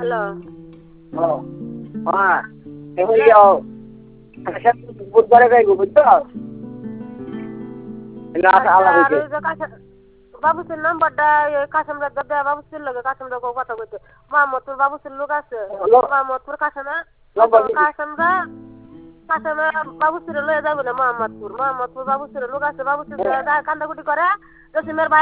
hello ও হ্যাঁ এমনি যাও বুধবারে যাইব বুঝছো না আলাদা আর হইছে ওই যে বাবুসের নাম্বারটা কাশেমরা দেয় বাবুসের লোক কাশেমরা কথা কইতে মোহাম্মদপুর বাবুসের লোক আছে মোহাম্মদপুর কাশেমা কাশেমরা কাশেমা বাবুসের লয়ে যাবে না মোহাম্মদপুর বাবুসের লোক আছে বাবুসের কান্দাকুটি করে জসিমের